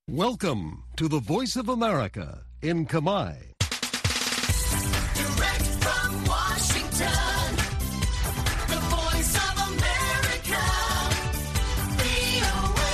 Welcome to the Voice of America in Kamai. Direct from Washington, the Voice of America, VOA.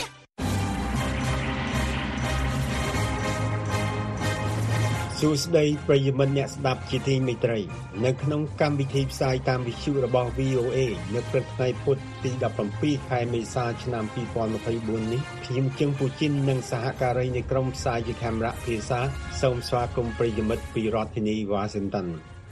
សួស្តីប្រិយមិត្តអ្នកស្ដាប់ជាទីមេត្រីនៅក្នុងកម្មវិធីផ្សាយតាមវិទ្យុរបស់ VOA នៅព្រឹកថ្ងៃពុធទី17ខែមេសាឆ្នាំ2024នេះខ្ញុំជឹងពូជីននិងសហការីនៃក្រុមផ្សាយជាកាមេរ៉ាភាសាសូមស្វាគមន៍ប្រិយមិត្តពីរដ្ឋធានី Washington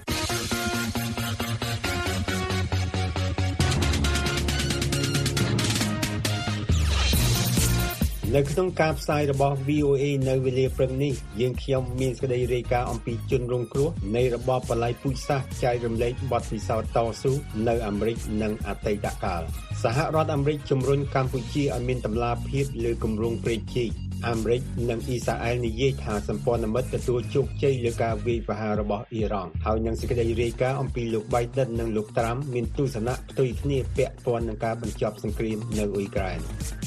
នៅក្នុងការផ្សាយរបស់ VOA នៅវេលាព្រឹកនេះយើងខ្ញុំមានសេចក្តីរាយការណ៍អំពីជនរងគ្រោះនៃរបបបល្ល័យពូជសាសន៍ចែករំលែកបទពិសោធន៍តស៊ូនៅអាមេរិកនិងអតីតកាលសហរដ្ឋអាមេរិកជំរុញកម្ពុជាឲ្យមានតម្លាភាពលើគម្រោងព្រែកជីកអាមេរិកនិងអ៊ីស្រាអែលនិយាយថាសម្ព័ន្ធមិត្តទទួលជោគជ័យលើការវាយប្រហាររបស់អ៊ីរ៉ង់ហើយនឹងសេចក្តីរាយការណ៍អំពីលោក Biden និងលោក Trump មានទស្សនៈផ្ទុយគ្នាពាក់ព័ន្ធនឹងការបញ្ចប់សង្គ្រាមនៅអ៊ុយក្រែន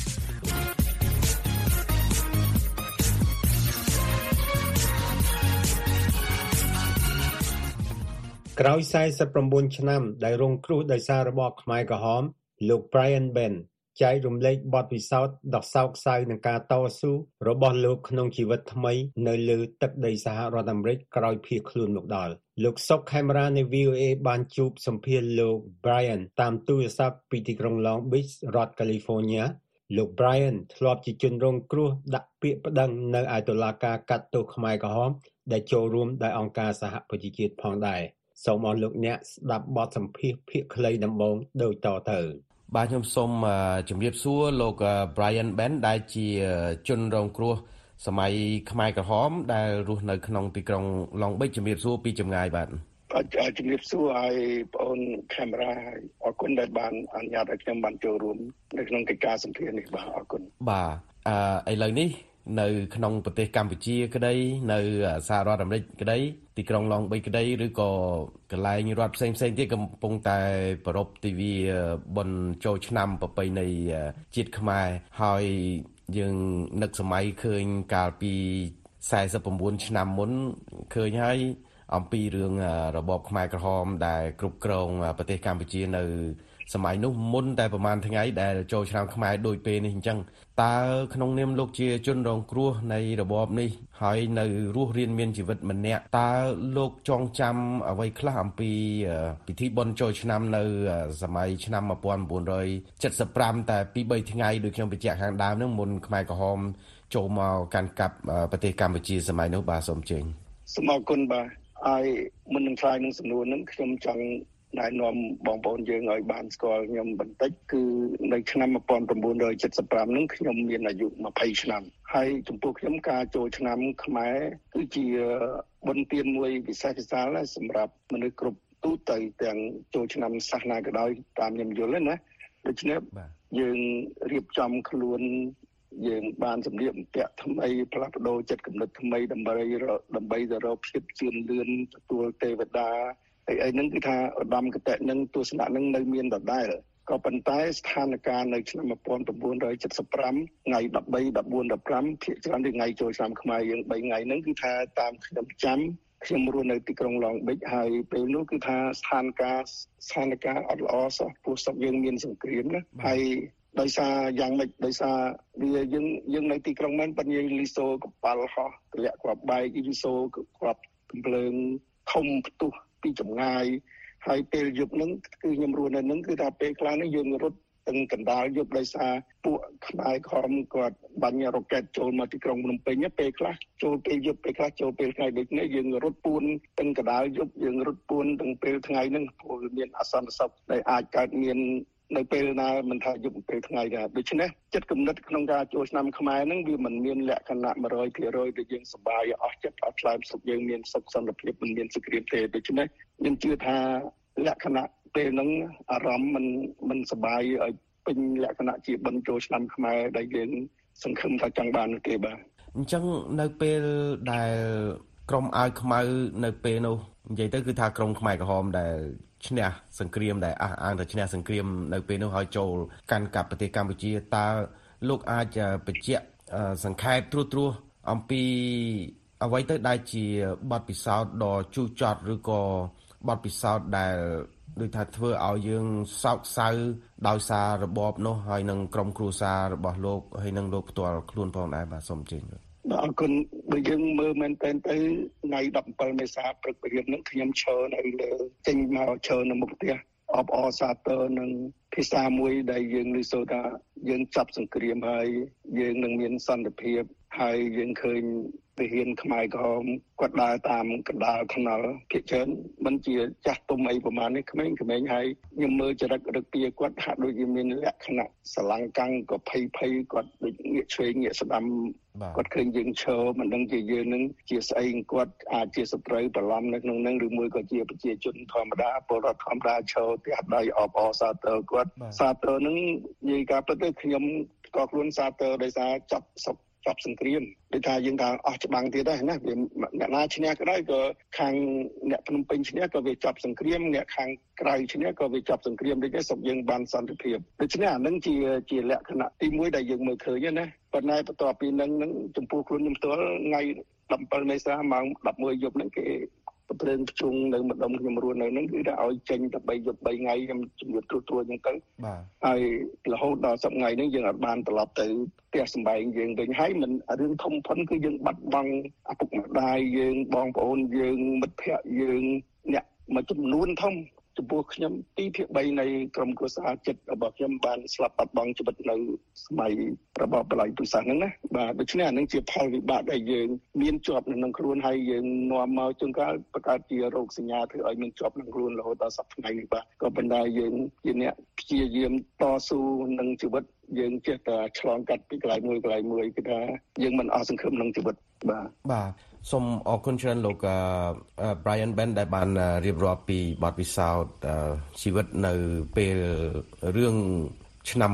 ក្រោយ49ឆ្នាំដែលរងគ្រោះដោយសាររបបខ្មែរក្រហមលោក Brian Ben ចែករំលែកបទពិសោធន៍ដ៏សោកសៅនឹងការតស៊ូរបស់លោកក្នុងជីវិតថ្មីនៅលើទឹកដីសហរដ្ឋអាមេរិកក្រោយភៀសខ្លួនមកដល់លោកសុកខេមរានៃ VOA បានជួបសម្ភាសន៍លោក Brian តាមទូរស័ព្ទពីទីក្រុង Long Beach រដ្ឋ California លោក Brian ធ្លាប់ជាជនរងគ្រោះដាក់ពាក្យប្តឹងនៅឯតុលាការកាត់ទោសខ្មែរក្រហមដែលចូលរួមដោយអង្គការសហប្រជាជាតិផងដែរសូមអរលោកអ្នកស្ដាប់បទសម្ភាសន៍ភាគខ្លីដំបូងដូចតទៅបាទខ្ញុំសូមជម្រាបសួរលោក Brian Ben ដែលជាជនរងគ្រោះសម័យខ្មែរក្រហមដែលរស់នៅក្នុងទីក្រុង Long Beach ជម្រាបសួរពីចម្ងាយបាទជំរាបសួរឲ្យបងអូនកាមេរ៉ាអរគុណដែលបានអនុញ្ញាតឲ្យខ្ញុំបានចូលរួមនៅក្នុងកិច្ចការសម្ភាសន៍នេះបាទអរគុណបាទឥឡូវនេះនៅក្នុងប្រទេសកម្ពុជាក្តីនៅសហរដ្ឋអាមេរិកក្តីទីក្រុង Long Beach ក្តីឬក៏កន្លែងរដ្ឋផ្សេងៗទៀតកំពុងតែប្រារព្ធទិវាបុណ្យចូលឆ្នាំប្រពៃណីជាតិខ្មែរហើយយើងនឹកសម័យឃើញកាលពី49ឆ្នាំមុនឃើញហើយអំពីរឿងរបបខ្មែរក្រហមដែលគ្រប់គ្រងប្រទេសកម្ពុជានៅសម័យនោះមុនតែប្រហែលថ្ងៃដែលចូលឆ្នាំខ្មែរដូចពេលនេះអញ្ចឹងតើក្នុងនាមលោកជាជនរងគ្រោះនៃរបបនេះហើយនៅរស់រៀនមានជីវិតម្នាក់តើលោកចងចាំអ្វីខ្លះអំពីពិធីបុណ្យចូលឆ្នាំនៅសម័យឆ្នាំ1975តែពី3ថ្ងៃដូចខ្ញុំបញ្ជាក់ខាងដើមហ្នឹងមុនខ្មែរក្រហមចូលមកកាន់កាប់ប្រទេសកម្ពុជាសម័យនោះបាទសូមជើញសូមអរគុណបាទហើយមុននឹងឆ្លើយនឹងសំណួរហ្នឹងខ្ញុំចង់ណែនាំបងប្អូនយើងឲ្យបានស្គាល់ខ្ញុំបន្តិចគឺនៅឆ្នាំ1975ហ្នឹងខ្ញុំមានអាយុ20ឆ្នាំហើយចំពោះខ្ញុំការចូលឆ្នាំខ្មែរគឺជាបុណ្យទានមួយពិសេសពិសាលសម្រាប់មនុស្សគ្រប់ទូទៅទាំងចូលឆ្នាំសាសនាក៏ដោយតាមខ្ញុំយល់ណាដូច្នេះយើងរៀបចំខ្លួនយើងបានសម្លៀកបំពាក់ថ្មីផ្លាស់ប្ដូរចិត្តគំនិតថ្មីដើម្បីទៅរកភាពជឿនលឿនទទួលទេវតាហើយហ្នឹងគឺថាឧត្តមគតិនឹងទស្សនៈនឹងនៅមានដដែលក៏ប៉ុន្តែស្ថានភាពនៅឆ្នាំ1975ថ្ងៃ13 14 15ភាគច្រើនគឺថ្ងៃចូលឆ្នាំខ្មែរយើង3ថ្ងៃហ្នឹងគឺថាតាមខ្ញុំចាំខ្ញុំរស់នៅទីក្រុង Long Beach ហើយពេលនោះគឺថាស្ថានភាពអត់ល្អសោះព្រោះស្រុកយើងមានសង្គ្រាមណាហើយដោយសារយ៉ាងម៉េចដោយសារវាយើងនៅទីក្រុងមែនប៉ុន្តែលីសូកប៉ាល់ហោះទម្លាក់គ្រាប់បែកលីសូគ្រាប់កំភ្លើងធំផ្ទុះពីចម្ងាយហើយពេលយប់ហ្នឹងគឺខ្ញុំរស់នៅហ្នឹងគឺថាពេលខ្លះនេះយើងរត់ទាំងកណ្ដាលយប់ដោយសារពួកខ្មែរក្រមគាត់បាញ់រ៉ុកែតចូលមកទីក្រុងភ្នំពេញពេលខ្លះចូលពេលយប់ពេលខ្លះចូលពេលថ្ងៃដូចនេះយើងរត់ពួនទាំងកណ្ដាលយប់យើងរត់ពួនទាំងពេលថ្ងៃហ្នឹងព្រោះមានអសន្តិសុខដែលអាចកើតមាននៅពេលណាមិនថាយប់ពេលថ្ងៃដែរដូច្នេះចិត្តគំនិតក្នុងការចូលឆ្នាំខ្មែរហ្នឹងវាមិនមានលក្ខណៈ 100% ដែលយើងសប្បាយអស់ចិត្តអត់ខ្លាចសុខយើងមានសុខសន្តិភាពមិនមានសង្គ្រាមទេដូច្នេះខ្ញុំជឿថាលក្ខណៈពេលហ្នឹងអារម្មណ៍មិនសប្បាយឲ្យពេញលក្ខណៈជាបិណ្ឌចូលឆ្នាំខ្មែរដែលយើងសង្ឃឹមថាចង់បានទេបាទអញ្ចឹងនៅពេលដែលក្រុមអាវខ្មៅនៅពេលនោះនិយាយទៅគឺថាក្រុមខ្មែរក្រហមដែលឈ្នះសង្គ្រាមដែលអះអាងថាឈ្នះសង្គ្រាមនៅពេលនោះហើយចូលកាន់កាប់ប្រទេសកម្ពុជាតើលោកអាចបញ្ជាក់សង្ខេបត្រួសអំពីអ្វីទៅដែលជាបទពិសោធន៍ដ៏ជូរចត់ឬក៏បទពិសោធន៍ដែលដូចថាធ្វើឲ្យយើងសោកសៅដោយសាររបបនោះហើយនឹងក្រុមគ្រួសាររបស់លោកហើយនឹងលោកផ្ទាល់ខ្លួនផងដែរបាទសូមអញ្ជើញបាទអរគុណបើយើងមើលមែនតើថ្ងៃ17មេសាព្រឹកព្រលឹមហ្នឹងខ្ញុំឈរនៅលើចេញមកឈរនៅមុខផ្ទះអបអរសាទរនឹងភាសាមួយដែលយើងឮសូរថាយើងចាប់សង្គ្រាមហើយយើងនឹងមានសន្តិភាពហើយយើងឃើញទាហានខ្មែរក្រហមគាត់ដើរតាមកណ្ដាលថ្នល់ភាគច្រើនមិនជាចាស់ទុំអីប្រហែលនេះក្មេងៗហើយខ្ញុំមើលចរិតរឹកពីគាត់ហាក់ដូចជាមានលក្ខណៈស្រឡាំងកាំងក៏ភ័យគាត់ដូចងាកឆ្វេងងាកស្ដាំគាត់ឃើញយើងឈរមិនដឹងជាយើងនឹងជាស្អីគាត់អាចជាសត្រូវប្រឡំនៅក្នុងនឹងឬមួយក៏ជាប្រជាជនធម្មតាពលរដ្ឋធម្មតាឈរផ្ទះដៃអបអរសាទរគាត់សាទរនឹងនិយាយការពិតទៅខ្ញុំក៏ខ្លួនសាទរដោយសារចាប់សង្គ្រាមដូចថាយើងថាអស់ច្បាំងទៀតដែរណាវាអ្នកណាឈ្នះក៏ដោយក៏ខាងអ្នកភ្នំពេញឈ្នះក៏វាចាប់សង្គ្រាមអ្នកខាងក្រៅឈ្នះក៏វាចាប់សង្គ្រាមដូចនេះស្រុកយើងបានសន្តិភាពដូច្នេះអានឹងជាលក្ខណៈទី1ដែលយើងមើលឃើញណាប៉ុន្តែបន្ទាប់ពីនឹងចំពោះខ្លួនខ្ញុំផ្ទាល់ថ្ងៃ17មេសាម៉ោង11យប់ហ្នឹងគេព្រឹងជុំនៅម្ដុំខ្ញុំរស់នៅហ្នឹងគឺថាឲ្យចេញតែ3យប់3ថ្ងៃខ្ញុំជំរាបទូអញ្ចឹងទៅបាទហើយរហូតដល់10ថ្ងៃហ្នឹងយើងអាចបានត្រឡប់ទៅផ្ទះសម្បែងយើងវិញហើយមិនរឿងធំផុនគឺយើងបាត់បង់ឪពុកម្ដាយយើងបងប្អូនយើងមិត្តភ័ក្តិយើងអ្នកមួយចំនួនធំចំពោះខ្ញុំ2/3នៃក្រុមគ្រួសារចិត្តរបស់ខ្ញុំបានស្លាប់បាត់បង់ជីវិតនៅសម័យរបបបល្ល័ង្កទូរស័ព្ទហ្នឹងណាបាទដូច្នេះអានឹងជាផលវិបាកដែលយើងមានជាប់នៅក្នុងខ្លួនហើយយើងនាំមកជួនកាលបង្កើតជារោគសញ្ញាធ្វើឲ្យមានជាប់ក្នុងខ្លួនរហូតដល់សប្តាហ៍ថ្ងៃនេះបាទក៏ប៉ុន្តែយើងជាអ្នកព្យាយាមតស៊ូនឹងជីវិតយើងចេះតែឆ្លងកាត់ពីកន្លែងមួយគឺថាយើងមិនអស់សង្ឃឹមក្នុងជីវិតបាទសូមអរគុណច្រើនលោក Brian Ben ដែលបានរៀបរាប់ពីបទពិសោធន៍ជីវិតនៅពេលរឿងឆ្នាំ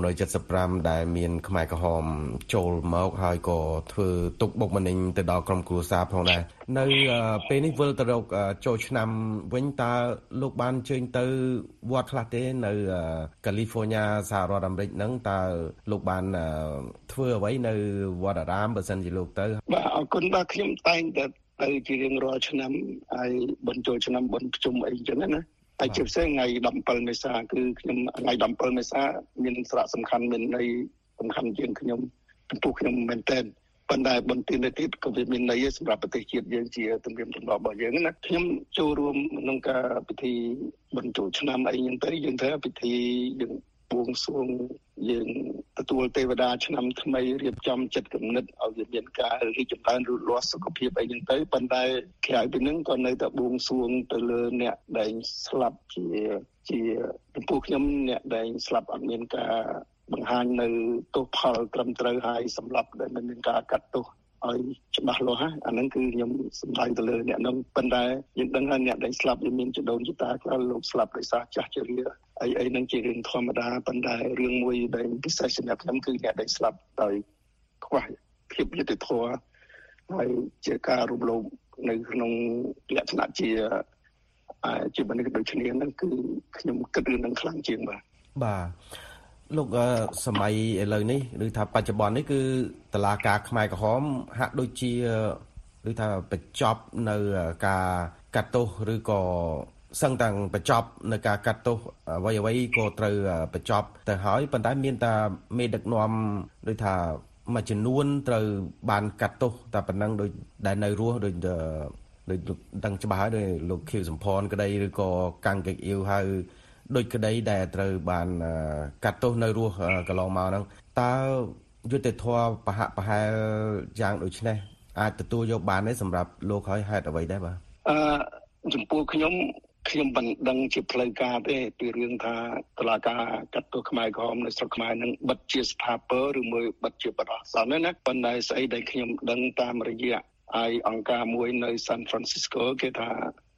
1975ដែលមានខ្មែរក្រហមចូលមកហើយក៏ធ្វើទុកបុកម្នេញទៅដល់ក្រុមគ្រួសារផងដែរនៅពេលនេះវិលទៅរកចូលឆ្នាំវិញតើលោកបានជើញទៅវត្តខ្លះទេនៅកាលីហ្វ័រញ៉ាសហរដ្ឋអាមេរិកហ្នឹងតើលោកបានធ្វើអ្វីនៅវត្តអារាមបើសិនជាលោកទៅបាទអរគុណបាទខ្ញុំតែងតែទៅជារៀងរាល់ឆ្នាំហើយបញ្ចូលឆ្នាំបុណ្យប្រជុំអីចឹងណាហើយជាពិសេសថ្ងៃ17មេសាគឺខ្ញុំថ្ងៃ17មេសាមានសារៈសំខាន់មានន័យសំខាន់ជាងខ្ញុំចំពោះខ្ញុំមែនទែនប៉ុន្តែបន្ទាប់ទៀតក៏វាមានន័យសម្រាប់ប្រទេសជាតិយើងជាទំនៀមទម្លាប់របស់យើងណាខ្ញុំចូលរួមក្នុងការពិធីបញ្ចូលឆ្នាំអីហ្នឹងទៅយើងធ្វើពិធីយើងបួងសួងយើងទទួលទេវតាឆ្នាំថ្មីរៀបចំចិត្តគំនិតឲ្យវាមានការរីកចម្រើនលូតលាស់សុខភាពអីចឹងទៅប៉ុន្តែក្រៅពីហ្នឹងក៏នៅតែបួងសួងទៅលើអ្នកដែលស្លាប់ជាចំពោះខ្ញុំអ្នកដែលស្លាប់អត់មានការបង្ហាញនៅទោសផលត្រឹមត្រូវហើយសម្រាប់ដែលមិនមានការកាត់ទោសឲ្យច្បាស់លាស់អាហ្នឹងគឺខ្ញុំសម្ដែងទៅលើអ្នកនោះប៉ុន្តែយើងដឹងថាអ្នកដែលស្លាប់វាមានចដូនចតាខ្លះលោកស្លាប់ដោយសារចាស់ជរាអីហ្នឹងជារឿងធម្មតាប៉ុន្តែរឿងមួយដែលពិសេសសម្រាប់ខ្ញុំគឺអ្នកដែលស្លាប់ដោយខ្វះភាពយុត្តិធម៌ហើយជាការរំលោភនៅក្នុងលក្ខណៈជាមនុស្សដូចគ្នាហ្នឹងគឺខ្ញុំគិតរឿងហ្នឹងខ្លាំងជាងបាទលោកសម័យឥឡូវនេះឬថាបច្ចុប្បន្ននេះគឺតុលាការខ្មែរក្រហមហាក់ដូចជាឬថាបញ្ចប់នៅការកាត់ទោសឬក៏សឹងតែបញ្ចប់នៅការកាត់ទោសអ្វីក៏ត្រូវបញ្ចប់ទៅហើយប៉ុន្តែមានតែមេដឹកនាំដូចថាមួយចំនួនត្រូវបានកាត់ទោសតែប៉ុណ្ណឹងដូចដែលនៅរស់ដូចដឹងច្បាស់ហើយដោយលោកខៀវសំផនក្តីឬក៏កាំងកេកអ៊ីវហើយដូចក្តីដែលត្រូវបានកាត់ទោសនៅរស់កន្លងមកហ្នឹងតើយុត្តិធម៌ប្រហាក់ប្រហែលយ៉ាងដូចនេះអាចទទួលយកបានទេសម្រាប់លោកហើយហេតុអ្វីដែរបាទចំពោះខ្ញុំមិនដឹងជាផ្លូវការទេពីរឿងថាតុលាការកាត់ទោសខ្មែរក្រហមនៅស្រុកខ្មែរនឹងបិទជាស្ថាពរឬមួយបិទជាបរិយាណាប៉ុន្តែស្អីដែលខ្ញុំដឹងតាមរយៈហើយអង្គការមួយនៅ San Francisco គេថា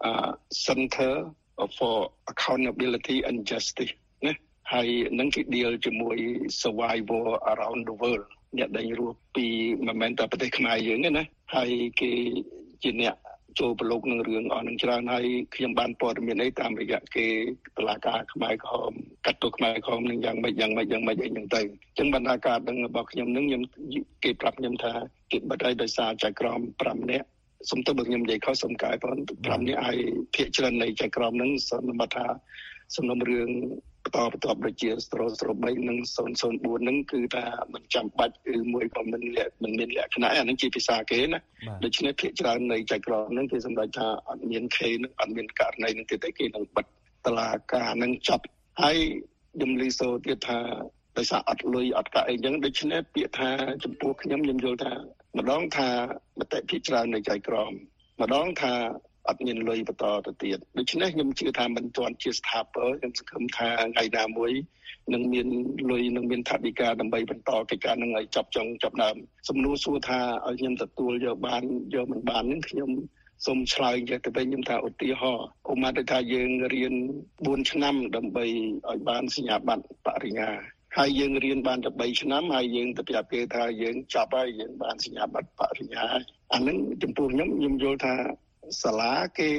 Center for Accountability and Justice ណាហើយនឹងគេ deal ជាមួយ survivor around the world អ្នកដែលរស់ពីមិនមែនតែប្រទេសខ្មែរយើងទេណាហើយគេជាអ្នកចូលប្រឡូកនឹងរឿងអស់នឹងច្រើនហើយខ្ញុំបានព័ត៌មានអីតាមរយៈគេតុលាការខ្មែរក្រហមកាត់ទោសខ្មែរក្រហមនឹងយ៉ាងម៉េចអីចឹងទៅអញ្ចឹងបណ្ដាការដឹងរបស់ខ្ញុំនឹងខ្ញុំគេប្រាប់ខ្ញុំថាគេបិទឲ្យដោយសារចៅក្រម5នាក់សុំទៅបើខ្ញុំនិយាយខុសសុំកែប៉ុន្តែ5នាក់ឲ្យភាគច្រើននៃចៅក្រមនឹងសំណុំថាសំណុំរឿងបន្តដូចជា003និង004នឹងគឺថាមិនចាំបាច់ឬមួយក៏មិនមានលក្ខណៈអានឹងជាភាសាគេណាដូច្នេះភាគច្រើននៃចៅក្រមនឹងគេសម្រេចថាអត់មានខេនឹងអត់មានករណីនឹងទៀតទេគេនឹងបិទតុលាការនឹងចាប់ហើយខ្ញុំលីសូទៀតថាដោយសារអត់លុយអត់កាក់អីចឹងដូច្នេះពាក្យថាចំពោះខ្ញុំយល់ថាម្ដងថាមតិភាគច្រើននៃចៅក្រមម្ដងថាអត់មានលុយបន្តទៅទៀតដូច្នេះខ្ញុំជឿថាមិនទាន់ជាស្ថាពរខ្ញុំសង្ឃឹមថាថ្ងៃណាមួយនឹងមានលុយនឹងមានថវិកាដើម្បីបន្តកិច្ចការនឹងឲ្យចាប់ដើមសំណួរសួរថាឲ្យខ្ញុំទទួលយកបានយកមិនបាននឹងខ្ញុំសូមឆ្លើយទៅវិញខ្ញុំថាឧទាហរណ៍ឧបមាទៅថាយើងរៀន4ឆ្នាំដើម្បីឲ្យបានសញ្ញាបត្របរិញ្ញាហើយយើងរៀនបានតែ3ឆ្នាំហើយយើងទៅប្រាប់គេថាយើងចប់ហើយយើងបានសញ្ញាបត្របរិញ្ញាអានឹងចំពោះខ្ញុំយល់ថាសាលា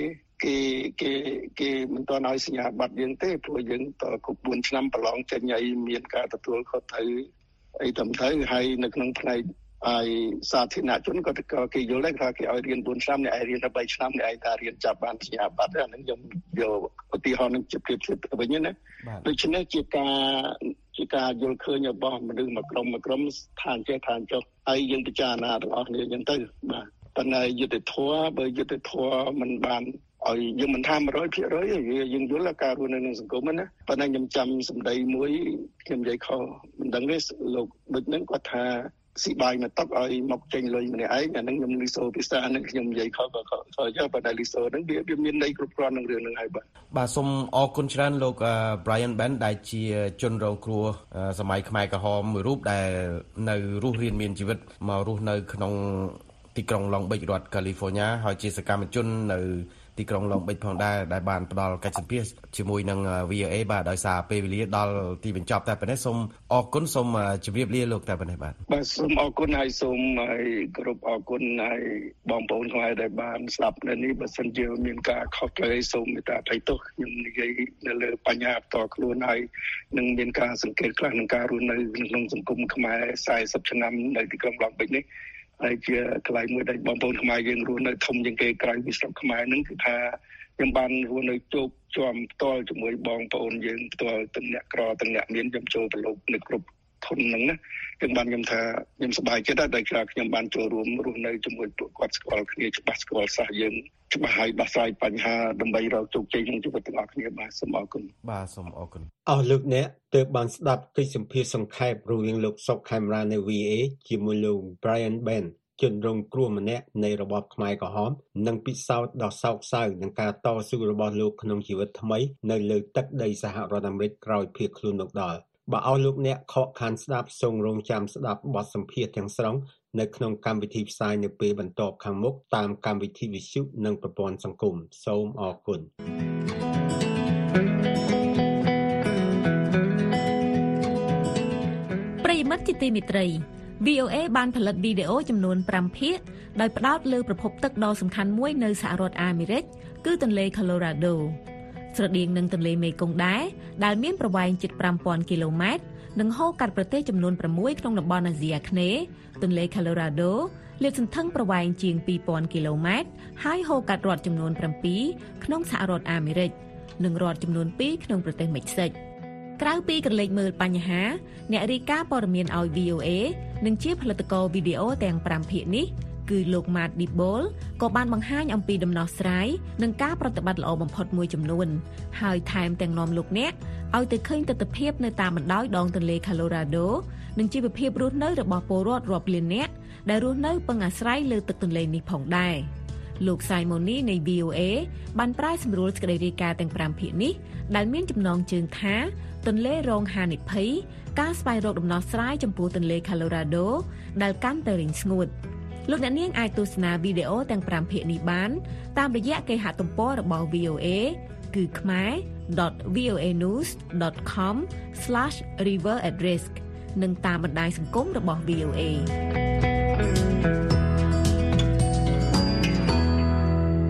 គេមិនទាន់ឲ្យសញ្ញាបត្រយើងទេព្រោះយើងតគ្រប់4ឆ្នាំប្រឡងចេញឲ្យមានការទទួលខុសត្រូវអីទៅហើយនៅក្នុងផ្នែកហើយសាធារណជនក៏គេយល់ដែរថាគេឲ្យរៀន4ឆ្នាំអ្នកឯងរៀនតែ3ឆ្នាំអ្នកឯងថារៀនចាប់បានសញ្ញាបត្រអានឹងខ្ញុំយកឧទាហរណ៍នឹងជាប្រៀបធៀបទៅវិញណាដូច្នេះជាការយល់ឃើញរបស់មនុស្សមួយក្រុមឋានចេះឋានចុះហើយយើងពិចារណាទាំងអស់គ្នាអញ្ចឹងទៅបាទប៉ុន្តែយុទ្ធធម៌បើយុទ្ធធម៌មិនបានឲ្យយើងមិនថា 100% យើងយល់ការរស់នៅក្នុងសង្គមណាប៉ុន្តែខ្ញុំចាំសម្ដីមួយខ្ញុំនិយាយខុសមិនដឹងទេលោកដូចហ្នឹងគាត់ថាស៊ីបាយមកតុកឲ្យមកចេញលុយម្នាក់ឯងអាហ្នឹងខ្ញុំលីសូភាសាហ្នឹងខ្ញុំនិយាយខុសក៏យកប៉ុន្តែលីសូហ្នឹងវាមានន័យគ្រប់គ្រាន់នឹងរឿងហ្នឹងហើយបាទសូមអរគុណច្រើនលោក Brian Ben ដែលជាជនរងគ្រោះសម័យខ្មែរក្រហមមួយរូបដែលនៅរស់រៀនមានជីវិតមករស់នៅក្នុងទីក្រុង Long Beach រដ្ឋ California ហើយជាសកម្មជននៅទីក្រុង Long Beach ផងដែរដែលបានផ្ដល់កិច្ចសម្ភាសន៍ជាមួយនឹង VOA បាទដោយសារពេលវេលាដល់ទីបញ្ចប់តែប៉ុណ្ណេះសូមអរគុណសូមជម្រាបលាលោកតែប៉ុណ្ណេះបាទសូមអរគុណហើយសូមឲ្យគ្រប់អរគុណហើយបងប្អូនខ្មែរដែលបានស្ដាប់នៅនេះបើសិនជាមានការខុសត្រូវសូមមេត្តាអភ័យទោសខ្ញុំនិយាយនៅលើបញ្ហាផ្ទាល់ខ្លួនហើយនឹងមានការសង្កេតខ្លះនឹងការរស់នៅក្នុងសង្គមខ្មែរ40ឆ្នាំនៅទីក្រុង Long Beach នេះហើយជាកន្លែងមួយដែលបងប្អូនខ្មែរយើងរស់នៅធំជាងគេក្រៅពីស្រុកខ្មែរហ្នឹងគឺថាខ្ញុំបានរស់នៅជួបជាប់ផ្ទាល់ជាមួយបងប្អូនយើងផ្ទាល់ទាំងអ្នកក្រទាំងអ្នកមានខ្ញុំចូលប្រឡូកនៅគ្រប់ធនហ្នឹងណាខ្ញុំបានខ្ញុំថាខ្ញុំសប្បាយចិត្តដែរដែលខ្ញុំបានចូលរួមរស់នៅជាមួយពួកគាត់ស្គាល់គ្នាច្បាស់ស្គាល់សាសយើងច្បាស់ហើយដោះស្រាយបញ្ហាដើម្បីរកជោគជ័យក្នុងជីវិតទាំងអស់គ្នាបាទសូមអរគុណបាទសូមអរគុណអស់លោកអ្នកទើបបានស្ដាប់កិច្ចសម្ភាសន៍សង្ខេបរវាងលោកសុកខេមរានៃ VA ជាមួយលោក Brian Ben ជនរងគ្រោះម្នាក់នៃរបបខ្មែរក្រហមនិងពិសោធន៍ដ៏សោកសៅនឹងការតស៊ូរបស់លោកក្នុងជីវិតថ្មីនៅលើទឹកដីសហរដ្ឋអាមេរិកក្រោយភៀសខ្លួនមកដល់បើអស់លោកអ្នកខកខានស្ដាប់សូមរងចាំស្ដាប់បទសម្ភាសន៍ទាំងស្រុងនៅក្នុងកម្មវិធីផ្សាយនៅពេលបន្ទាប់ខាងមុខតាមកម្មវិធីវិទ្យុនិងប្រព័ន្ធសង្គមសូមអរគុណប្រិយមិត្តជាទីមេត្រីVOA បានផលិតវីដេអូចំនួន5ភាគដោយផ្ដោតលើប្រភពទឹកដ៏សំខាន់មួយនៅសហរដ្ឋអាមេរិកគឺទន្លេ Colorado ស្រដៀងនឹងទន្លេមេគង្គដែរដែលមានប្រវែងជិត 5,000 គីឡូម៉ែត្រនិងហូរកាត់ប្រទេសចំនួន6ក្នុងតំបន់អាស៊ីអាគ្នេយ៍ទន្លេ Colorado លាតសន្ធឹងប្រវែងជាង 2,000 គីឡូម៉ែត្រហើយហូរកាត់រដ្ឋចំនួន7ក្នុងសហរដ្ឋអាមេរិកនិងរដ្ឋចំនួន2ក្នុងប្រទេសមិចស៊ិកក្រៅពីក្រឡេកមើលបញ្ហាអ្នករាយការណ៍ព័ត៌មានឲ្យ VOA និងជាផលិតករវីដេអូទាំង5ភាគនេះគឺលោក Matt Dibble ក៏បានបង្ហាញអំពីដំណោះស្រាយនិងការប្រតិបត្តិល្អបំផុតមួយចំនួនហើយថែមទាំងនាំលោកអ្នកឲ្យទៅឃើញទស្សនវិជ្ជានៅតាមបណ្ដោយដងទន្លេ Colorado និងជីវភាពរស់នៅរបស់ពលរដ្ឋរាប់លាននាក់ដែលរស់នៅពឹងអាស្រ័យលើទឹកទន្លេនេះផងដែរលោក Simoni នៃ VOA បានប្រែសម្រួលសេចក្តីរាយការណ៍ទាំង5ភាគនេះដែលមានចំណងជើងថាទន្លេរងហានិភ័យការស្វែងរកដំណោះស្រាយចំពោះទន្លេ Colorado ដែលកាន់តែរីងស្ងួតលោកអ្នកនាងអាចទស្សនាវីដេអូទាំង5ភាគនេះបានតាមរយៈគេហទំព័ររបស់ VOA គឺ khmer.voanews.com/riveratrisk និងតាមបណ្ដាញសង្គមរបស់ VOA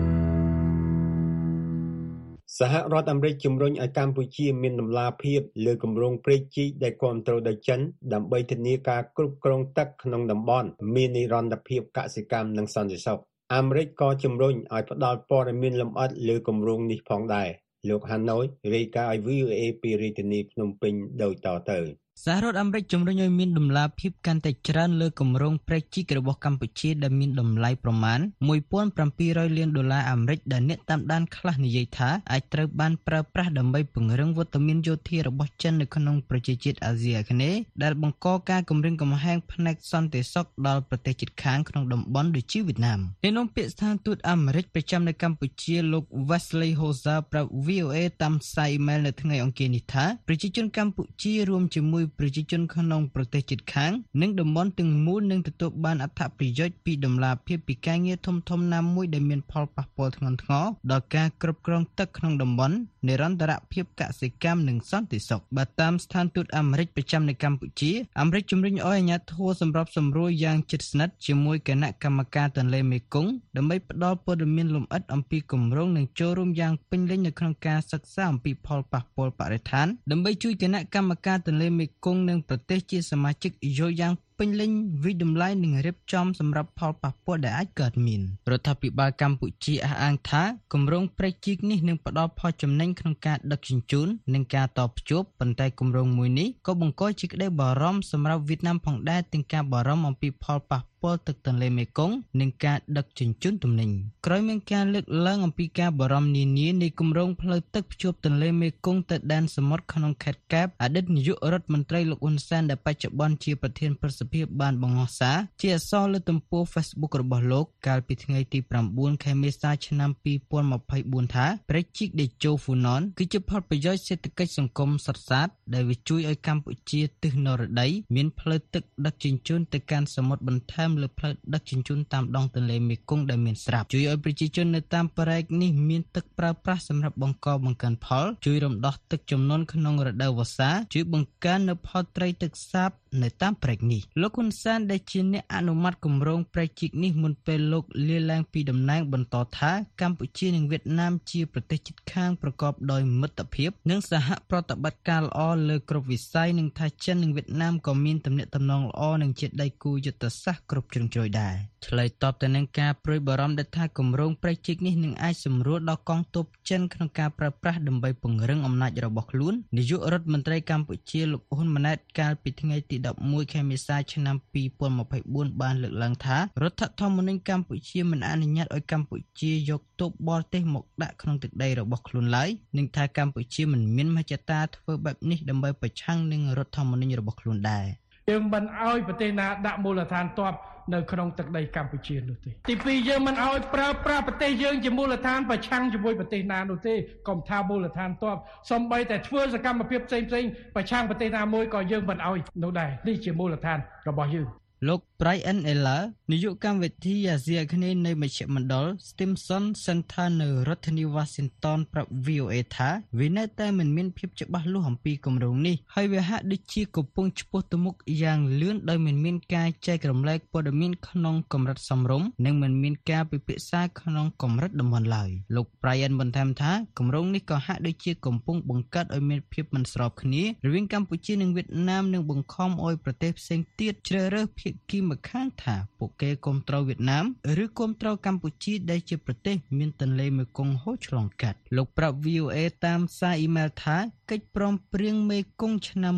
សហរដ្ឋអាមេរិកជំរុញឲ្យកម្ពុជាមានដំណាភាពលើគម្រោងព្រែកជីកដែលគាំទ្រដោយចិនដើម្បីធានាការគ្រប់គ្រងទឹកក្នុងតំបន់មាននិរន្តរភាពកសិកម្មនិងសន្តិសុខអាមេរិកក៏ជំរុញឲ្យផ្ដល់ព័ត៌មានលម្អិតលើគម្រោងនេះផងដែរលោកហាណូយរាយការណ៍ឲ្យ VOA ពីរាជធានីភ្នំពេញដូចតទៅសហរដ្ឋអាមេរិកជំរុញឲ្យមានដំណាភាពកាន់តែច្រើនលើគម្រោងព្រែកជីករបស់កម្ពុជាដែលមានតម្លៃប្រមាណ$1,700 លានអាមេរិកដែលអ្នកតាមដានខ្លះនិយាយថាអាចត្រូវបានប្រើប្រាស់ដើម្បីពង្រឹងវត្តមានយោធារបស់ចិននៅក្នុងប្រជាជាតិអាស៊ីអាគ្នេយ៍ដែលបង្កការគំរាមកំហែងផ្នែកសន្តិសុខដល់ប្រទេសជិតខាងក្នុងតំបន់ដូចជាវៀតណាមអ្នកនាំពាក្យស្ថានទូតអាមេរិកប្រចាំនៅកម្ពុជាលោក Wesley Hoza ប្រាប់ VOA តាមសារអ៊ីមែលនៅថ្ងៃអង្គារនេះថាប្រជាជនកម្ពុជារួមជាមួយប្រជាជនក្នុងប្រទេសជិតខាងនិងតំបន់ទាំងមូលនឹងទទួលបានអត្ថប្រយោជន៍ពីដំណាភាពពីការងារធំៗណាមួយដែលមានផលប៉ះពាល់ធ្ងន់ធ្ងរដល់ការគ្រប់គ្រងទឹកក្នុងតំបន់និរន្តរភាពកសិកម្មនិងសន្តិសុខបើតាមស្ថានទូតអាមេរិកប្រចាំនៅកម្ពុជាអាមេរិកជំរុញឲ្យអាជ្ញាធរសម្របសម្រួលយ៉ាងជិតស្និទ្ធជាមួយគណៈកម្មការទន្លេមេគង្គដើម្បីផ្ដល់ព័ត៌មានលម្អិតអំពីគម្រោងនិងចូលរួមយ៉ាងពេញលេញនៅក្នុងការសិក្សាអំពីផលប៉ះពាល់បរិស្ថានដើម្បីជួយគណៈកម្មការទន្លេមេគង្គនិងប្រទេសជាសមាជិកយល់យ៉ាងពេញលេញវិតម្លៃនិងរៀបចំសម្រាប់ផលប៉ះពាល់ដែលអាចកើតមានរដ្ឋាភិបាលកម្ពុជាអះអាងថាគម្រោងព្រែកជីកនេះនឹងផ្ដល់ផលចំណេញក្នុងការដឹកជញ្ជូននិងការតភ្ជាប់ប៉ុន្តែគម្រោងមួយនេះក៏បង្កជាក្តីបារម្ភសម្រាប់វៀតណាមផងដែរទាំងការបារម្ភអំពីផលប៉ះពាល់ទឹកទន្លេមេគង្គនិងការដឹកជញ្ជូនទំនិញក្រោយមានការលើកឡើងអំពីការបារម្ភនានានៃគម្រោងផ្លូវទឹកភ្ជាប់ទន្លេមេគង្គទៅដែនសមុទ្រក្នុងខេត្តកែបអតីតនាយករដ្ឋមន្ត្រីលោកហ៊ុនសែនដែលបច្ចុប្បន្នជាប្រធានប្រសិទ្ធភាពបានបង្ហោះសារជាអក្សរលើទំព័រ Facebook របស់លោកកាលពីថ្ងៃទី9ខែមេសាឆ្នាំ2024ថាព្រែកជីកដេជោហ្វូណនគឺជាផលប្រយោជន៍សេដ្ឋកិច្ចសង្គមសុទ្ធសាធដែលវាជួយឲ្យកម្ពុជាទិសនរដីមានផ្លូវទឹកដឹកជញ្ជូនទៅកាន់សមុទ្របន្ថែមលើផ្លូវដឹកជញ្ជូនតាមដងទន្លេមេគង្គដែលមានស្រាប់ជួយឲ្យប្រជាជននៅតាមព្រែកនេះមានទឹកប្រើប្រាស់សម្រាប់បង្កបង្កើនផលជួយរំដោះទឹកជំនន់ក្នុងរដូវវស្សាជួយបង្កើននូវផលត្រីទឹកសាបនៅតាមព្រែកនេះលោកហ៊ុនសែនដែលជាអ្នកអនុម័តគម្រោងព្រែកជីកនេះមុនពេលលោកលាឡើងពីតំណែងបន្តថាកម្ពុជានិងវៀតណាមជាប្រទេសជិតខាងប្រកបដោយមិត្តភាពនិងសហប្រតិបត្តិការល្អលើគ្រប់វិស័យនិងថាចិននិងវៀតណាមក៏មានទំនាក់ទំនងល្អនឹងជាដៃគូយុទ្ធសាស្ត្រគ្រប់ជ្រុងជ្រោយដែរឆ្លើយតបទៅនឹងការព្រួយបារម្ភដែលថាគម្រោងព្រែកជីកនេះនឹងអាចសម្រួលដល់កងទ័ពចិនក្នុងការប្រើប្រាស់ដើម្បីពង្រឹងអំណាចរបស់ខ្លួននាយករដ្ឋមន្ត្រីកម្ពុជាលោកហ៊ុនម៉ាណែតកាលពីថ្ងៃទី11ខែមេសាឆ្នាំ2024បានលើកឡើងថារដ្ឋធម្មនុញ្ញកម្ពុជាមិនអនុញ្ញាតឲ្យកម្ពុជាយកទ័ពបរទេសមកដាក់ក្នុងទឹកដីរបស់ខ្លួនឡើយនិងថាកម្ពុជាមិនមានមហិច្ឆតាធ្វើបែបនេះដើម្បីប្រឆាំងនឹងរដ្ឋធម្មនុញ្ញរបស់ខ្លួនដែរយើងមិនអោយប្រទេសណាដាក់មូលដ្ឋានទ័ពនៅក្នុងទឹកដីកម្ពុជានោះទេទីពីរយើងមិនអោយប្រើប្រាស់ប្រទេសយើងជាមូលដ្ឋានប្រឆាំងជាមួយប្រទេសណានោះទេកុំថាមូលដ្ឋានទ័ពសូម្បីតែធ្វើសកម្មភាពផ្សេងៗប្រឆាំងប្រទេសណាមួយក៏យើងមិនអោយនោះដែរនេះជាមូលដ្ឋានរបស់យើងលោក Brian Eller នាយកកម្មវិធីអាស៊ីអាគ្នេយ៍នៃមជ្ឈមណ្ឌល Stimson Center នៅរដ្ឋធានី Washington ប្រាប់ VOA ថាវានៅតែមិនមានភាពច្បាស់លាស់អំពីគម្រោងនេះហើយវាហាក់ដូចជាកំពុងឆ្ពោះទៅមុខយ៉ាងលឿនដោយមិនមានការចែករំលែកព័ត៌មានក្នុងកម្រិតសមរម្យនិងមិនមានការពិភាក្សាក្នុងកម្រិតតំបន់ឡើយលោក Brian បន្ថែមថាគម្រោងនេះក៏ហាក់ដូចជាកំពុងបង្កើតឲ្យមានភាពមិនស្របគ្នារវាងកម្ពុជានិងវៀតណាមនិងបង្ខំឲ្យប្រទេសផ្សេងទៀតជ្រើសរើសភាគីម្ខាងថាពួកគេគាំទ្រវៀតណាមឬគាំទ្រកម្ពុជាដែលជាប្រទេសមានទន្លេមេគង្គហូរឆ្លងកាត់លោកប្រាប់ VOA តាមសារអ៊ីមែលថាកិច្ចព្រមព្រៀងមេគង្គឆ្នាំ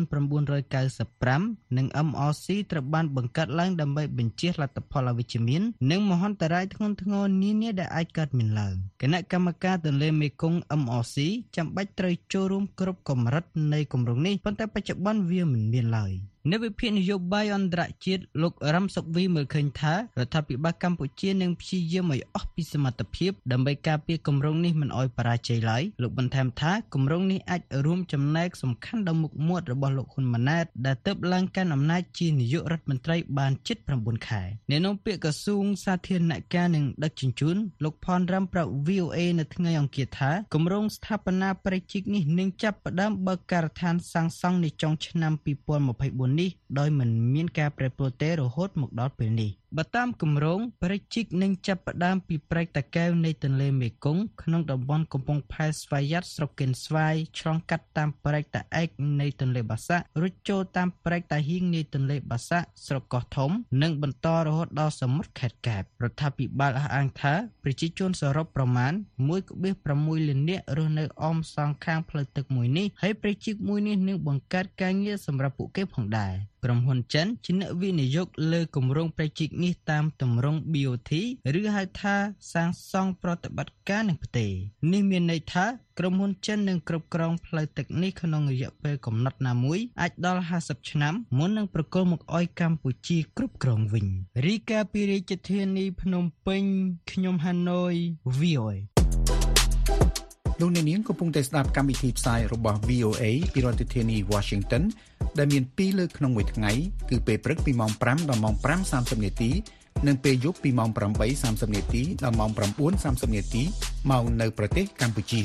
1995និង MRC ត្រូវបានបង្កើតឡើងដើម្បីបញ្ជៀសលទ្ធផលអវិជ្ជមាននិងមហន្តរាយធ្ងន់ធ្ងរនានាដែលអាចកើតមានឡើងគណៈកម្មការទន្លេមេគង្គ MRC ចាំបាច់ត្រូវចូលរួមគ្រប់កម្រិតនៃគម្រោងនេះប៉ុន្តែបច្ចុប្បន្នវាមិនមានឡើយនៅវិភាគនយោបាយអន្តរជាតិលោករ៉ាំសុកវីមើលឃើញថារដ្ឋាភិបាលកម្ពុជានឹងព្យាយាមឲ្យអស់ពីសមត្ថភាពដើម្បីការពារគម្រោងនេះមិនឲ្យបរាជ័យឡើយលោកបន្ថែមថាគម្រោងនេះអាចរួមចំណែកសំខាន់ដល់មុខមាត់របស់លោកហ៊ុនម៉ាណែតដែលទើបឡើងកាន់អំណាចជានាយករដ្ឋមន្ត្រីបានជិត9ខែអ្នកនាំពាក្យក្រសួងសាធារណការនិងដឹកជញ្ជូនលោកផនរ៉ាំប្រាប់ VOA នៅថ្ងៃអង្គារថាគម្រោងស្ថាបនាព្រែកជីកនេះនឹងចាប់ផ្ដើមបើកការដ្ឋានសាងសង់នៅចុងឆ្នាំ2024នេះដោយមិនមានការប្រែប្រួលទេរហូតមកដល់ពេលនេះបើតាមគម្រោងប្រជិកនឹងចាប់ផ្ដើមពីព្រែកតាកែវនៃទន្លេមេគង្គក្នុងតំបន់កំពង់ផែស្វាយ័តស្រុកកេនស្វាយឆ្លងកាត់តាមព្រែកតាអែកនៃទន្លេបាសាក់រួចចូលតាមព្រែកតាហ៊ីងនៃទន្លេបាសាក់ស្រុកកោះធំនិងបន្តរហូតដល់សមុទ្រខេត្តកែបរដ្ឋាភិបាលអះអាងថាប្រជាជនសរុបប្រមាណ 1.6 លាននាក់រស់នៅអមសងខាងផ្លូវទឹកមួយនេះហើយប្រជាជនមួយនេះនឹងបង្កើតការងារសម្រាប់ពួកគេផងដែរក្រុមហ៊ុនចិនជាអ្នកវិនិយោគលើគម្រោងប្រជិកនេះតាមទម្រង់ BOT ឬហៅថាសាងសង់ប្រតិបត្តិការនឹងផ្ទេរនេះមានន័យថាក្រុមហ៊ុនចិននឹងគ្រប់គ្រងផ្លូវទឹកនេះក្នុងរយៈពេលកំណត់ណាមួយអាចដល់50ឆ្នាំមុននឹងប្រគល់មកឲ្យកម្ពុជាគ្រប់គ្រងវិញរីកាពីរាជធានីភ្នំពេញខ្ញុំហាណូយ VOA លោកអ្នកនាងកំពុងតែស្ដាប់កម្មវិធីផ្សាយរបស់ VOA ពីរដ្ឋធានី Washington ដែលមាន2លើកក្នុងមួយថ្ងៃគឺពេលព្រឹកពីម៉ោង 5 ដល់ម៉ោង 5:30 នាទីនិងពេលយប់ពីម៉ោង 8:30 នាទីដល់ម៉ោង 9:30 នាទីមកនៅប្រទេសកម្ពុជា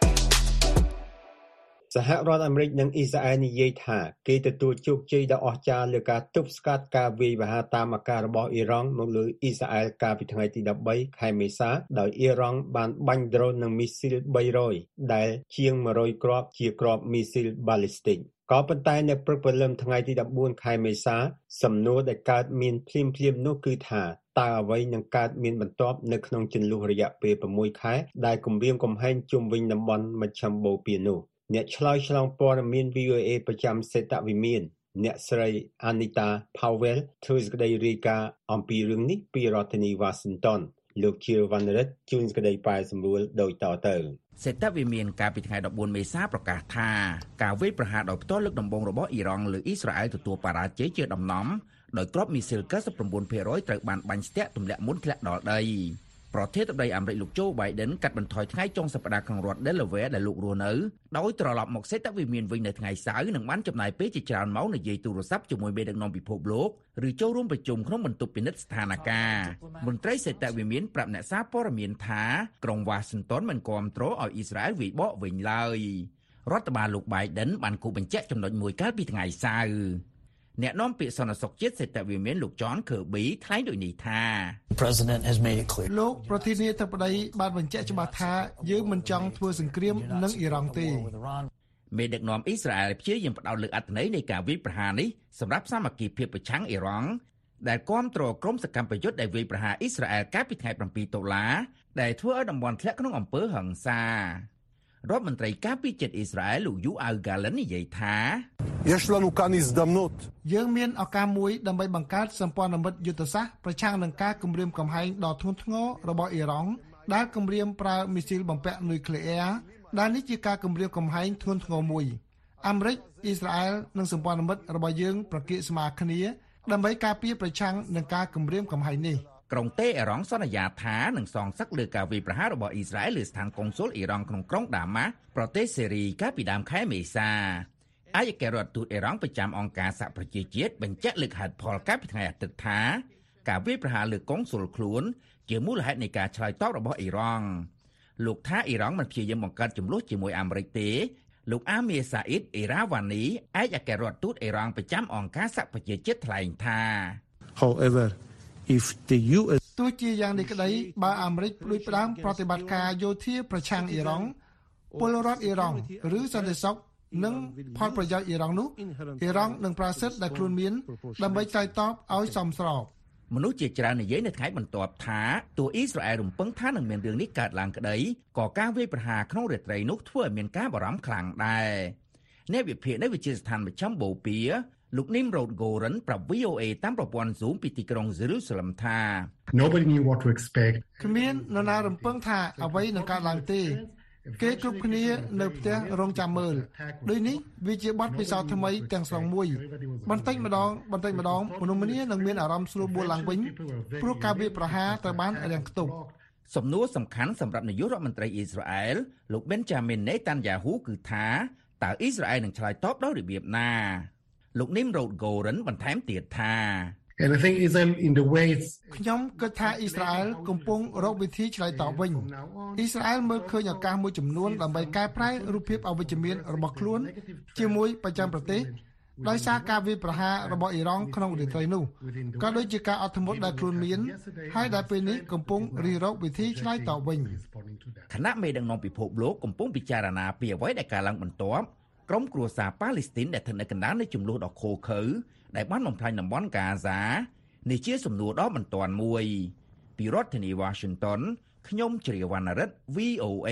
សហរដ្ឋអាមេរិកនិងអ៊ីស្រាអែលនិយាយថាគេទទួលជោគជ័យដ៏អស្ចារ្យលើការទប់ស្កាត់ការវាយប្រហារតាមអាកាសរបស់អ៊ីរ៉ង់មកលើអ៊ីស្រាអែលកាលពីថ្ងៃទី13ខែមេសាដោយអ៊ីរ៉ង់បានបាញ់ដ្រូននិងមីស៊ីល300ដែលជាង100គ្រាប់ជាគ្រាប់មីស៊ីលបាឡីស្ទិកក៏ប៉ុន្តែនៅព្រឹកព្រលឹមថ្ងៃទី14ខែមេសាសំណួរដែលកើតមានភ្លាមៗនោះគឺថាតើអ្វីនឹងកើតមានបន្ទាប់នៅក្នុងចន្លោះរយៈពេល6ខែដែលគម្រាមកំហែងជុំវិញតំបន់មជ្ឈមបូព៌ានោះអ្នកឆ្លើយឆ្លងព័ត៌មាន VOA ប្រចាំសេតវិមានអ្នកស្រី Anita Powell ធ្វើសេចក្តីរាយការណ៍អំពីរឿងនេះពីរដ្ឋធានី Washington លោកជាវណ្ណរិទ្ធជួនសេចក្តីប៉ែសម្រួលដូចតទៅសេតវិមានកាលពីថ្ងៃ14មេសាប្រកាសថាការវាយប្រហារដោយផ្ទាល់លើកដំបូងរបស់អ៊ីរ៉ង់លើអ៊ីស្រាអែលទទួលបរាជ័យជាដំណំដោយគ្រាប់មីស៊ីល 99% ត្រូវបានបាញ់ស្ទាក់ទម្លាក់មុនធ្លាក់ដល់ដីប្រធានាធិបតីអាមេរិកលោកโจ Biden កាត់បន្ថយថ្ងៃចុងសប្តាហ៍ក្នុងរដ្ឋ Delaware ដែលលោករស់នៅដោយត្រឡប់មកសេតវិមានវិញនៅថ្ងៃសៅរ៍និងបានចំណាយពេលជាច្រើនម៉ោងនិយាយទូរស័ព្ទជាមួយមេដឹកនាំពិភពលោកឬចូលរួមប្រជុំក្នុងបន្ទប់ពិនិត្យស្ថានភាពមន្ត្រីសេតវិមានប្រាប់អ្នកសារព័ត៌មានថាក្រុង Washington មិនគាំទ្រឲ្យអ៊ីស្រាអែលវាយបកវិញឡើយរដ្ឋបាលលោក Biden បានគូបញ្ជាក់ចំណុចមួយកាលពីថ្ងៃសៅរ៍អ្នកនាំពាក្យសន្តិសុខជាតិសេតវិមានលោក John Kirby ថ្លែងដូចនេះថាលោកប្រធានាធិបតីបានបញ្ជាក់ច្បាស់ថាយើងមិនចង់ធ្វើសង្គ្រាមនឹងអ៊ីរ៉ង់ទេមេដឹកនាំអ៊ីស្រាអែលព្យាយាមផ្ដោតលើអត្ថន័យនៃការវាយប្រហារនេះសម្រាប់សាមគ្គីភាពប្រឆាំងអ៊ីរ៉ង់ដែលគាំទ្រក្រុមសកម្មប្រយុទ្ធដែលវាយប្រហារអ៊ីស្រាអែលកាលពីថ្ងៃ7តុលាដែលធ្វើឲ្យតំបន់ធ្លាក់ក្នុងអំពើហិង្សារដ្ឋមន្ត្រីការពារជាតិអ៊ីស្រាអែលលោក Yoav Gallant និយាយថាយើងមានឱកាសមួយដើម្បីបង្កើតសម្ព័ន្ធមិត្តយុទ្ធសាស្ត្រប្រឆាំងនឹងការគំរាមកំហែងដ៏ធ្ងន់ធ្ងររបស់អ៊ីរ៉ង់ដែលគំរាមប្រើមីស៊ីលបំពាក់នុយក្លេអ៊ែរដែលនេះជាការគំរាមកំហែងធ្ងន់ធ្ងរមួយអាមេរិកអ៊ីស្រាអែលនិងសម្ព័ន្ធមិត្តរបស់យើងប្រកៀកស្មារគ្នាដើម្បីការពារប្រឆាំងនឹងការគំរាមកំហែងនេះក្រុងតេហេរ៉ង់សន្យាថានឹងសងសឹកលើការវាយប្រហាររបស់អ៊ីស្រាអែលលើស្ថានកុងស៊ុលអ៊ីរ៉ង់ក្នុងក្រុងដាម៉ាស់ប្រទេសសេរីកាលពីដើមខែមេសាឯកការរដ្ឋទូតអ៊ីរ៉ង់ប្រចាំអង្គការសហប្រជាជាតិបញ្ជាក់លើកហេតុផលកាលពីថ្ងៃអាទិត្យថាការវាយប្រហារលើកុងស៊ុលខ្លួនជាមូលហេតុនៃការឆ្លើយតបរបស់អ៊ីរ៉ង់លោកថាអ៊ីរ៉ង់មិនព្យាយាមបង្កើតចំនួនជាមួយអាមេរិកទេលោកអាមៀសាអ៊ីតអ៊ីរ៉ាវ៉ានីឯកការរដ្ឋទូតអ៊ីរ៉ង់ប្រចាំអង្គការសហប្រជាជាតិថ្លែងថា However if the US ទោះជាយ៉ាងនេះក្តីបើអាមេរិកផ្ដួចផ្ដើមប្រតិបត្តិការយោធាប្រឆាំងអ៊ីរ៉ង់ពលរដ្ឋអ៊ីរ៉ង់ឬសន្តិសុខនិងផលប្រយោជន៍អ៊ីរ៉ង់នោះអ៊ីរ៉ង់នឹងប្រើសិទ្ធិដែលខ្លួនមានដើម្បីឆ្លើយតបឲ្យសមស្របមនុស្សជាច្រើននិយាយនៅថ្ងៃបន្ទាប់ថាតួអ៊ីស្រាអែលរំពឹងថានឹងមានរឿងនេះកើតឡើងក្តីក៏ការវាយប្រហារក្នុងរាត្រីនោះធ្វើឲ្យមានការបារម្ភខ្លាំងដែរអ្នកវិភាគនៅវិទ្យាស្ថានមជ្ឈមបូព៌ាលោក Nimrod Goren ប្រាប់ VOA តាមប្រព័ន្ធ Zoom ពីទីក្រុង Jerusalem ថា Nobody knew what to expect គ្មាននរណារំពឹងថាអ្វីនឹងកើតឡើងទេគេគ្រប់គ្នានៅផ្ទះរងចាំមើលដូចនេះវាជាបទពិសោធន៍ថ្មីទាំងស្រុងមួយបន្តិចម្ដងមនុស្សម្នានឹងមានអារម្មណ៍ស្រួលបួលឡើងវិញព្រោះការវាយប្រហារត្រូវបានរាំងខ្ទប់សំណួរសំខាន់សម្រាប់នាយករដ្ឋមន្ត្រីអ៊ីស្រាអែលលោក Benjamin Netanyahu គឺថាតើអ៊ីស្រាអែលនឹងឆ្លើយតបដោយរបៀបណាលោក Nimrod Goren បន្ថែមទៀតថា And I think Israel in the ways ខ្ញុំគិតថាអ៊ីស្រាអែលកំពុងរកវិធីឆ្លើយតបវិញអ៊ីស្រាអែលមើលឃើញឱកាសមួយចំនួនដើម្បីកែប្រែរូបភាពអវិជ្ជមានរបស់ខ្លួនជាមួយប្រចាំប្រទេសដោយសារការវាយប្រហាររបស់អ៊ីរ៉ង់ក្នុងរាត្រីនោះក៏ដូចជាការអត់ធ្មត់ដែលខ្លួនមានហើយដែលពេលនេះកំពុងរិះរកវិធីឆ្លើយតបវិញគណៈមេដឹកនាំពិភពលោកកំពុងពិចារណាពីអ្វីដែលកើតឡើងបន្ទាប់ក្រុមគ្រួសារប៉ាឡេស្ទីនដែលស្ថិតនៅកណ្ដាលនៃចំនួនដ៏ឃោរឃៅដែលបានបំផ្លាញតំបន់ហ្គាហ្សានេះជាសំណួរដ៏បន្ទាន់មួយពីរដ្ឋធានី Washington ខ្ញុំជ្រាវវណ្ណរិទ្ធ VOA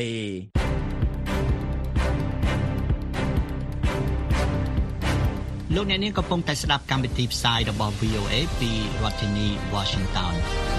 លោកអ្នកនាងកំពុងតែស្ដាប់កម្មវិធីផ្សាយរបស់ VOA ពីរដ្ឋធានី Washington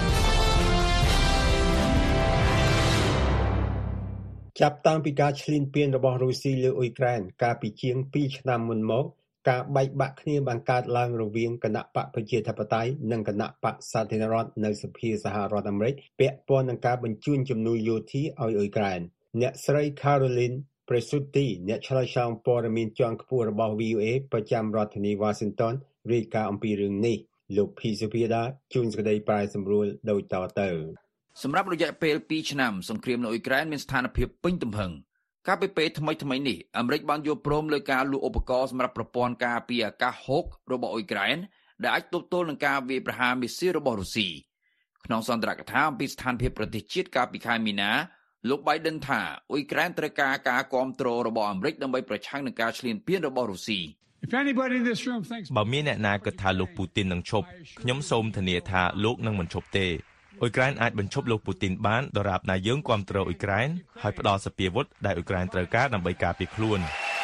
ចាប់តាំងពីការឈ្លានពានរបស់រុស្ស៊ីលើអ៊ុយក្រែនកាលពីជាង2ឆ្នាំមុនមកការបែកបាក់គ្នាបានកើតឡើងរវាងគណៈបកប្រជាធិបតេយ្យនិងគណៈបកសាធារណរដ្ឋនៅសភាសហរដ្ឋអាមេរិកពាក់ព័ន្ធនឹងការបញ្ជូនជំនួយយោធាឲ្យអ៊ុយក្រែនអ្នកស្រី Caroline Presutti អ្នកឆ្លើយឆ្លងព័ត៌មានជាន់ខ្ពស់របស់ VOA ប្រចាំរដ្ឋធានី Washington រាយការណ៍អំពីរឿងនេះលោក P. Supiada ជួនសេចក្តីប្រែសម្រួលដូចតទៅសម្រាប់រយៈពេល2ឆ្នាំសង្គ្រាមនៅអ៊ុយក្រែនមានស្ថានភាពពេញទំហឹងកាលពីពេលថ្មីៗនេះអាមេរិកបានយល់ព្រមលើការលក់ឧបករណ៍សម្រាប់ប្រព័ន្ធការពារអាកាសហុករបស់អ៊ុយក្រែនដែលអាចទប់ទល់នឹងការវាយប្រហារមីស៊ីលរបស់រុស្ស៊ីក្នុងសន្ទរកថាអំពីស្ថានភាពប្រទេសជាតិកាលពីខែមីនាលោក Biden ថាអ៊ុយក្រែនត្រូវការការគាំទ្ររបស់អាមេរិកដើម្បីប្រឆាំងនឹងការឈ្លានពានរបស់រុស្ស៊ីបើមានអ្នកណាគិតថាលោកពូទីននឹងឈប់ខ្ញុំសូមធានាថាលោកនឹងមិនឈប់ទេអ៊ុយក្រែនអាចបញ្ឈប់លោកពូទីនបានដរាបណាយើងគាំទ្រអ៊ុយក្រែនហើយផ្ដល់សភាវុធដែលអ៊ុយក្រែនត្រូវការដើម្បីការពារខ្លួន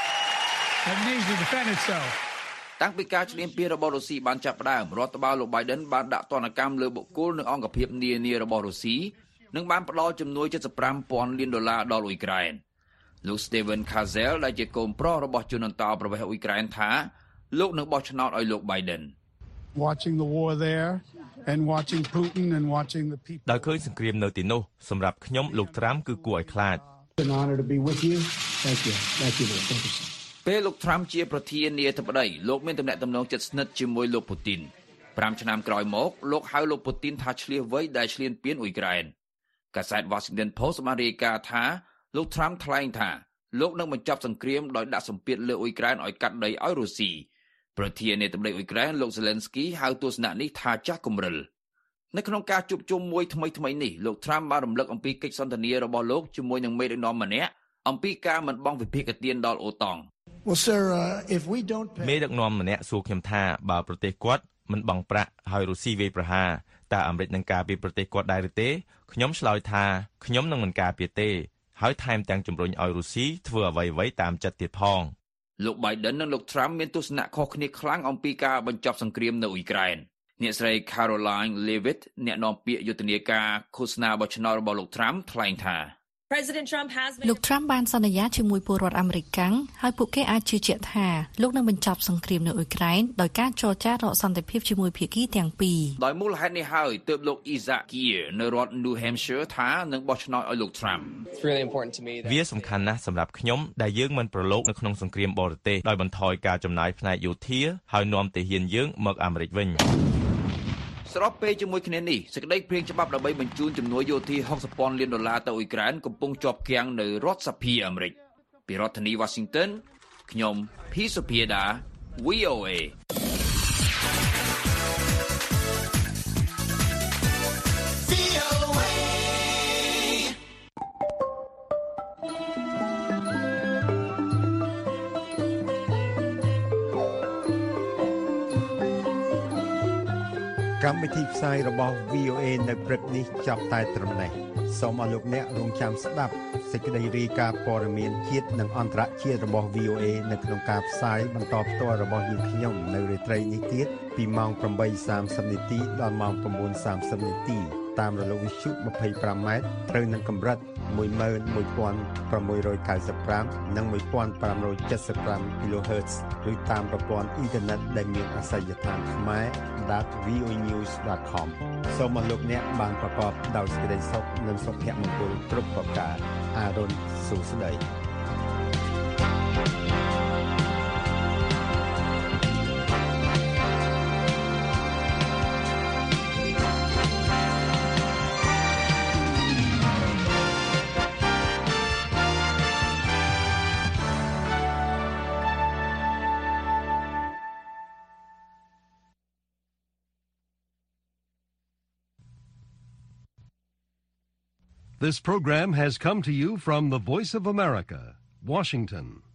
តាំងពីការឈ្លានពានរបស់រុស្ស៊ីបានចាប់ផ្ដើមរដ្ឋបាលលោក Biden បានដាក់ទណ្ឌកម្មលើបុគ្គលនិងអង្គភាពនានារបស់រុស្ស៊ីនិងបានផ្ដល់ជំនួយ$75,000 លានដល់អ៊ុយក្រែនលោក Steven Kazel ដែលជាកូនប្រុសរបស់ជនអន្តោប្រវេសន៍អ៊ុយក្រែនថាលោកនឹងបោះឆ្នោតឲ្យលោក Biden watching the war there and watching Putin and watching the people ដោយឃើញសង្គ្រាមនៅទីនោះសម្រាប់ខ្ញុំលោកត្រាំគឺគួរឲ្យខ្លាច an honor to be with you thank you ពេលលោក Trump ជាប្រធានាធិបតីលោកមានទំនាក់ទំនងជិតស្និទ្ធជាមួយលោក Putin 5 ឆ្នាំក្រោយមកលោកហៅលោក Putin ថាឆ្លៀសវៃដែលឈ្លានពានអ៊ុយក្រែនកាសែត Washington Post បានរាយការណ៍ថាលោក Trump ថ្លែងថាលោកនឹងបញ្ចប់សង្គ្រាមដោយដាក់សម្ពាធលើអ៊ុយក្រែនឲ្យកាត់ដីឲ្យរុស្ស៊ីប្រធានាធិបតីអ៊ុយក្រែនលោក Zelensky ហៅទស្សនៈនេះថាចាស់គំរិលនៅក្នុងការជួបជុំមួយថ្មីៗនេះលោក Trump បានរំលឹកអំពីកិច្ចសន្ទនារបស់លោកជាមួយនឹងមេដឹកនាំម្នាក់អំពីការមិនបង់វិភាគទានដល់អូតង់មេដឹកនាំម្នាក់សួរខ្ញុំថាបើប្រទេសគាត់មិនបង់ប្រាក់ហើយរុស្ស៊ីវាយប្រហារតើអាមេរិកនឹងការពារប្រទេសគាត់ដែរឬទេខ្ញុំឆ្លើយថាខ្ញុំនឹងមិនការពារទេហើយថែមទាំងជំរុញឲ្យរុស្ស៊ីធ្វើអ្វីៗតាមចិត្តទៀតផងលោក Biden និងលោក Trump មានទស្សនៈខុសគ្នាខ្លាំងអំពីការបញ្ចប់សង្គ្រាមនៅអ៊ុយក្រែនអ្នកស្រី Caroline Leavitt អ្នកនាំពាក្យយុទ្ធនាការឃោសនាបោះឆ្នោតរបស់លោក Trump ថ្លែងថាលោក Trump បានសន្យាជាមួយពលរដ្ឋអាមេរិកកាំងហើយពួកគេអាចជឿជាក់ថាលោកនឹងបញ្ចប់សង្គ្រាមនៅអ៊ុយក្រែនដោយការចរចារកសន្តិភាពជាមួយភាគីទាំងពីរដោយមូលហេតុនេះហើយទើបលោក Isaac Geer នៅរដ្ឋ New Hampshire ថានឹងបោះឆ្នោតឲ្យលោក Trump វាសំខាន់ណាស់សម្រាប់ខ្ញុំដែលយើងមិនប្រឡូកនៅក្នុងសង្គ្រាមបរទេសដោយបន្ថយការចំណាយផ្នែកយោធាហើយនាំទាហានយើងមកអាមេរិកវិញស្របពេលជាមួយគ្នានេះសេចក្តីព្រាងច្បាប់ដើម្បីបញ្ជូនជំនួយយោធា$60,000 លានទៅអ៊ុយក្រែនកំពុងជាប់គាំងនៅរដ្ឋសភាអាមេរិកពីរដ្ឋធានី Washington ខ្ញុំ P. Supiada VOA កម្មវិធីផ្សាយរបស់ VOA នៅព្រឹកនេះចាប់តែត្រឹមនេះសូមអរលោកអ្នករងចាំស្ដាប់សេចក្តីរាយការណ៍ព័ត៌មានជាតិនិងអន្តរជាតិរបស់ VOA នៅក្នុងការផ្សាយបន្តផ្ទាល់របស់យើងខ្ញុំនៅរាត្រីនេះទៀតពីម៉ោង 8:30 នាទីដល់ម៉ោង 9:30 នាទីតាមរលកវិទ្យុ 25 ម៉ែត្រត្រូវនឹងកម្រិត 11695 និង 1575 kHz ឬតាមប្រព័ន្ធអ៊ីនធឺណិតដែលមានអាសយដ្ឋានខ្មែរ.voanews.com សូមអរលោកអ្នកបានប្រកបដោយសេចក្តីសុខនិងសុភមង្គលគ្រប់ប្រការអារុនសួស្តី This program has come to you from the Voice of America, Washington.